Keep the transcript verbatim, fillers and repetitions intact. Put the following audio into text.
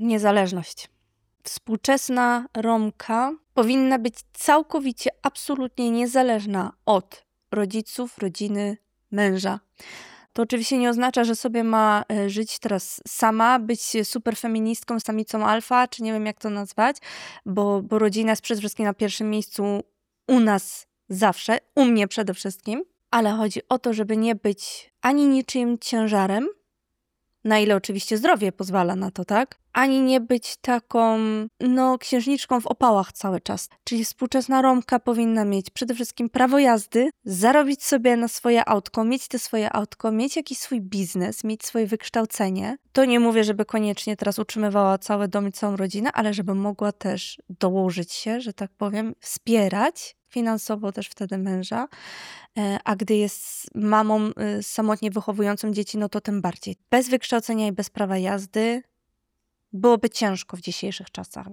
Niezależność. Współczesna Romka powinna być całkowicie, absolutnie niezależna od rodziców, rodziny, męża. To oczywiście nie oznacza, że sobie ma żyć teraz sama, być super feministką, samicą alfa, czy nie wiem jak to nazwać, bo, bo rodzina jest przede wszystkim na pierwszym miejscu u nas zawsze, u mnie przede wszystkim, ale chodzi o to, żeby nie być ani niczym ciężarem, na ile oczywiście zdrowie pozwala na to, tak? Ani nie być taką, no, księżniczką w opałach cały czas. Czyli współczesna Romka powinna mieć przede wszystkim prawo jazdy, zarobić sobie na swoje autko, mieć te swoje autko, mieć jakiś swój biznes, mieć swoje wykształcenie. To nie mówię, żeby koniecznie teraz utrzymywała cały dom i całą rodzinę, ale żeby mogła też dołożyć się, że tak powiem, wspierać finansowo też wtedy męża, a gdy jest mamą samotnie wychowującą dzieci, no to tym bardziej. Bez wykształcenia i bez prawa jazdy byłoby ciężko w dzisiejszych czasach.